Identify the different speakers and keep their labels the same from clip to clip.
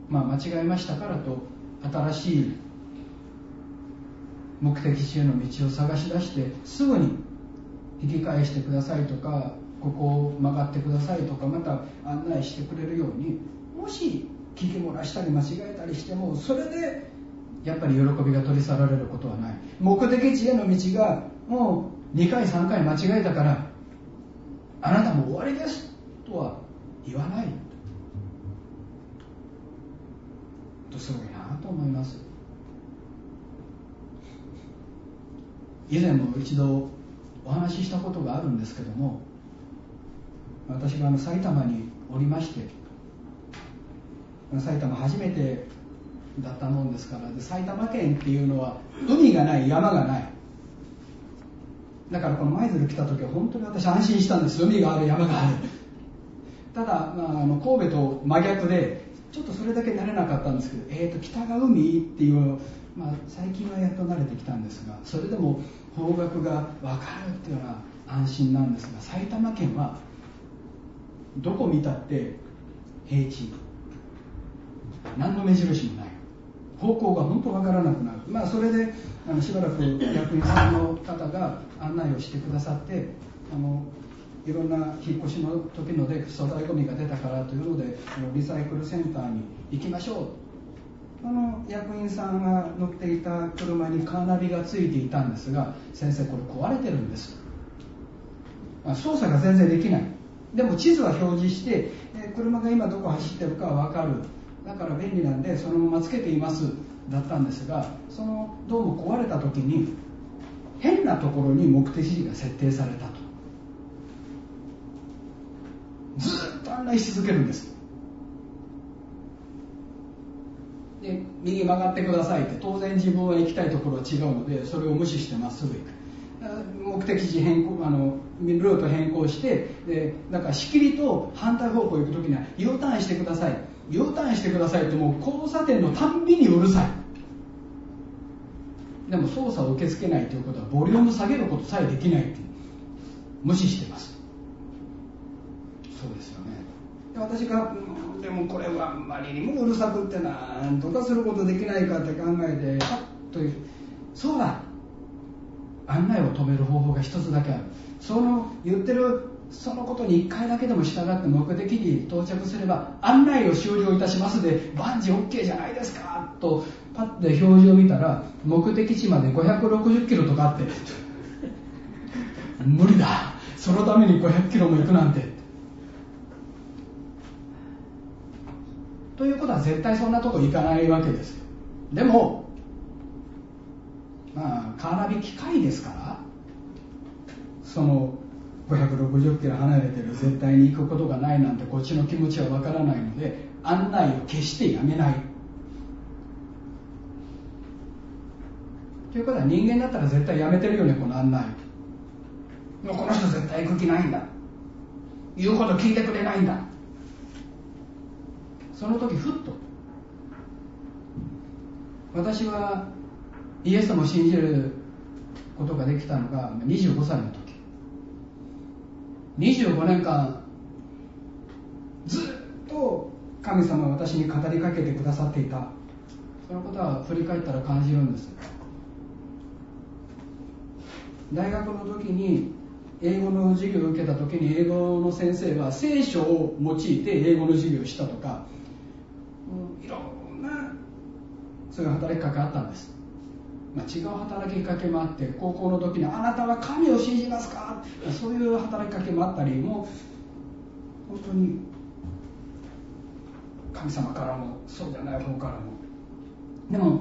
Speaker 1: 間違えましたからと新しい目的地への道を探し出してすぐに引き返してくださいとか、ここを曲がってくださいとかまた案内してくれるように、もし聞き漏らしたり間違えたりしてもそれでやっぱり喜びが取り去られることはない。目的地への道がもう2回3回間違えたからあなたも終わりですとは言わないと、すごいなと思います。以前も一度お話ししたことがあるんですけども、私が埼玉におりまして、埼玉初めてだったもんですから、で埼玉県っていうのは海がない、山がない。だからこの舞鶴来た時は本当に私安心したんです。海がある、山がある。ただ、神戸と真逆でちょっとそれだけ慣れなかったんですけど、北が海っていう、最近はやっと慣れてきたんですが、それでも方角が分かるっていうのは安心なんですが、埼玉県はどこ見たって平地、何の目印もない、方向が本当分からなくなる。それでしばらく役員さんの方が案内をしてくださって、いろんな引っ越しの時ので粗大ごみが出たからというのでリサイクルセンターに行きましょう。役員さんが乗っていた車にカーナビがついていたんですが、先生これ壊れてるんです。操作が全然できない。でも地図は表示して車が今どこ走ってるかは分かる。だから便利なんでそのままつけていますだったんですが、どうも壊れた時に変なところに目的地が設定されたと。ずっと案内し続けるんです。で右曲がってくださいって、当然自分は行きたいところは違うのでそれを無視してまっすぐ行く。目的地変更、ルート変更して、だからしきりと反対方向行くときには U ターンしてください U ターンしてくださいって、もう交差点のたんびにうるさい。でも操作を受け付けないということはボリューム下げることさえできないって無視してます。そうですよね。で私がでもこれはあんまりにもうるさくってなんとかすることできないかって考えて、パッとそうだ、案内を止める方法が一つだけある。言ってるそのことに1回だけでも従って目的に到着すれば案内を終了いたしますで万事 OK じゃないですかとパッと表示を見たら、目的地まで560キロとかあって無理だ、そのために500キロも行くなんて。ということは絶対そんなとこ行かないわけですよ。でもカーナビ機械ですから、その560キロ離れてる絶対に行くことがないなんてこっちの気持ちはわからないので、案内を決してやめない。ということは人間だったら絶対やめてるよね、この案内。もうこの人絶対行く気ないんだ、言うこと聞いてくれないんだ。その時ふっと、私はイエス様を信じることができたのが25歳の時。25年間ずっと神様は私に語りかけてくださっていた。そのことは振り返ったら感じるんです。大学の時に英語の授業を受けた時に、英語の先生は聖書を用いて英語の授業をしたとか、いろんなそういう働きかけあったんです。違う働きかけもあって、高校の時にあなたは神を信じますか、そういう働きかけもあったり、もう本当に神様からもそうじゃない方からも。でも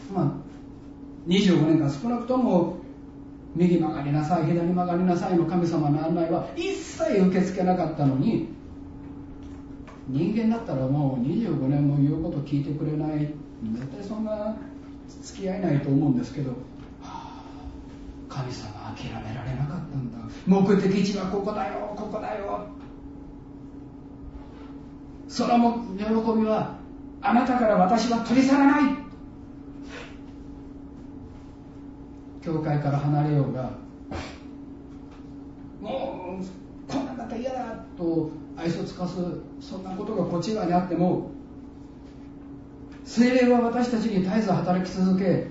Speaker 1: 25年間少なくとも右曲がりなさい、左曲がりなさいの神様の案内は一切受け付けなかったのに、人間だったらもう25年も言うこと聞いてくれない、絶対そんな付き合えないと思うんですけど、神様諦められなかったんだ、目的地はここだよ、ここだよ。その喜びはあなたから私は取り去らない。教会から離れようが、もうこんなんだったら嫌だと愛想つかす、そんなことがこっち側にあっても、 聖霊は私たちに絶えず働き続け、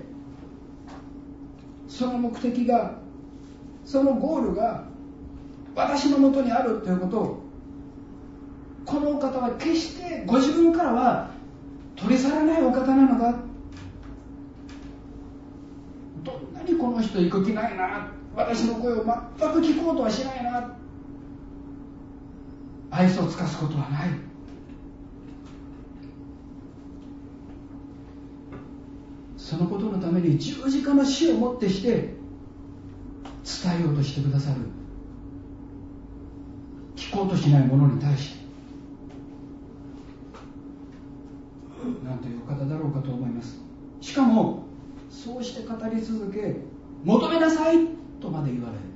Speaker 1: その目的が、そのゴールが私のもとにあるということを、このお方は決してご自分からは取り去らないお方なのだ。どんなにこの人行く気ないな、私の声を全く聞こうとはしないな、愛想を尽かすことはない。そのことのために十字架の死をもってして伝えようとしてくださる、聞こうとしない者に対して、なんというお方だろうかと思います。しかもそうして語り続け、求めなさいとまで言われる。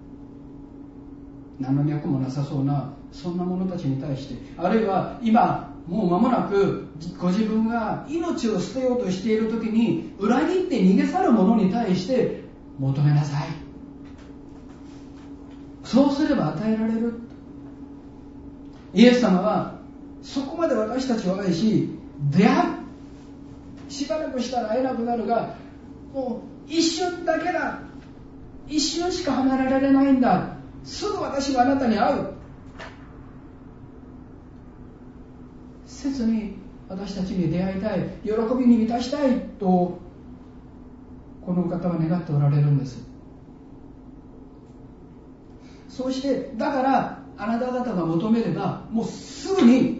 Speaker 1: 何の脈もなさそうなそんな者たちに対して、あるいは今もう間もなくご自分が命を捨てようとしている時に裏切って逃げ去る者に対して求めなさい、そうすれば与えられる。イエス様はそこまで私たちを愛し、出会う、しばらくしたら会えなくなるが、もう一瞬だけだ、一瞬しか離れられないんだ、すぐ私はあなたに会う、切に私たちに出会いたい、喜びに満たしたいとこの方は願っておられるんです。そうして、だからあなた方が求めればもうすぐに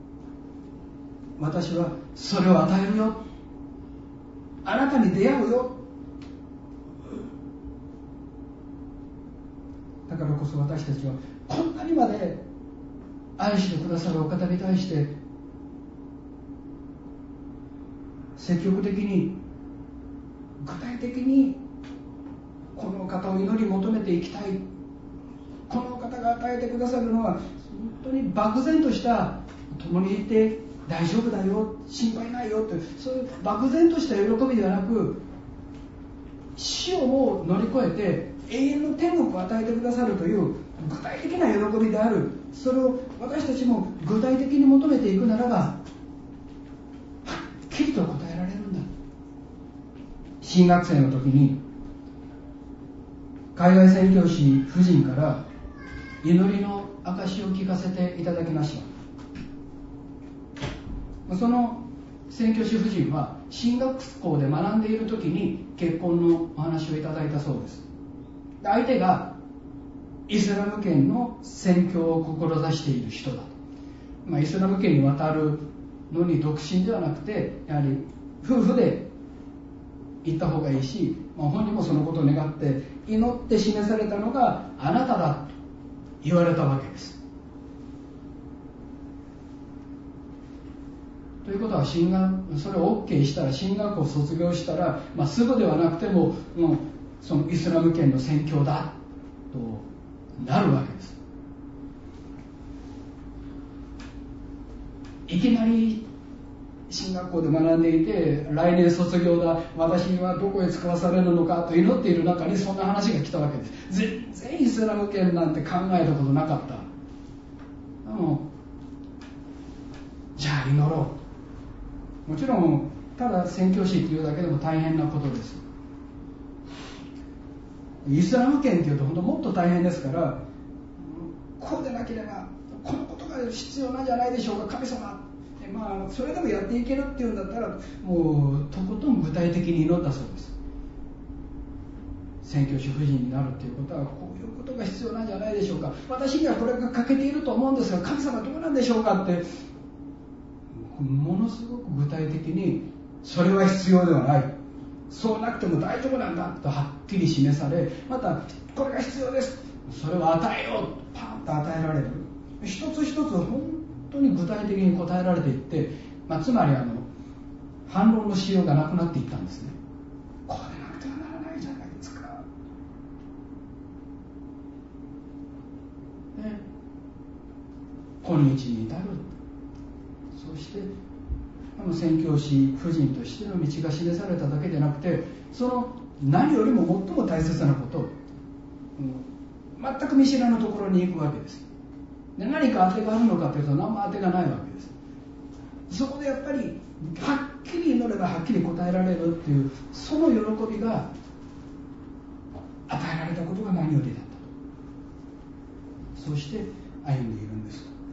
Speaker 1: 私はそれを与えるよ、あなたに出会うよ。だからこそ私たちはこんなにまで愛してくださるお方に対して積極的に、具体的にこのお方を祈り求めていきたい。このお方が与えてくださるのは本当に漠然とした共にいて大丈夫だよ、心配ないよという、そういう漠然とした喜びではなく、死をもう乗り越えて永遠の天国を与えてくださるという具体的な喜びである。それを私たちも具体的に求めていくならば、はっきりと答えられるんだ。新学生の時に海外宣教師夫人から祈りの証を聞かせていただきました。その宣教師夫人は神学校で学んでいる時に結婚のお話をいただいたそうです。相手がイスラム圏の宣教を志している人だと、イスラム圏に渡るのに独身ではなくて、やはり夫婦で行った方がいいし、本人もそのことを願って祈って示されたのがあなただと言われたわけです。ということはそれを OK したら、神学校を卒業したら、すぐではなくても、そのイスラム圏の宣教だとなるわけです。いきなり進学校で学んでいて、来年卒業だ、私はどこへ使わされるのかと祈っている中にそんな話が来たわけです。全然イスラム圏なんて考えたことなかった。じゃあ祈ろう。もちろんただ宣教師というだけでも大変なことです。イスラム圏というと本当もっと大変ですから、こうでなければこのことが必要なんじゃないでしょうか、神様。それでもやっていけるっていうんだったら、もうとことん具体的に祈ったそうです。宣教師夫人になるということはこういうことが必要なんじゃないでしょうか、私にはこれが欠けていると思うんですが、神様どうなんでしょうかって、ものすごく具体的にそれは必要ではない、そうなくても大丈夫なんだとはっきり示され、またこれが必要です、それを与えようとパンと与えられる。一つ一つ本当に具体的に答えられていって、つまり反論のしようがなくなっていったんですね。こうでなくてはならないじゃないですか。今日に至る。そして宣教師夫人としての道が示されただけでなくて、その何よりも最も大切なこと、全く見知らぬところに行くわけです。で、何か当てがあるのかというと何も当てがないわけです。そこでやっぱりはっききり祈ればはっきり答えられるっていうその喜びが与えられたことが何よりだった。そして歩んでいるんです。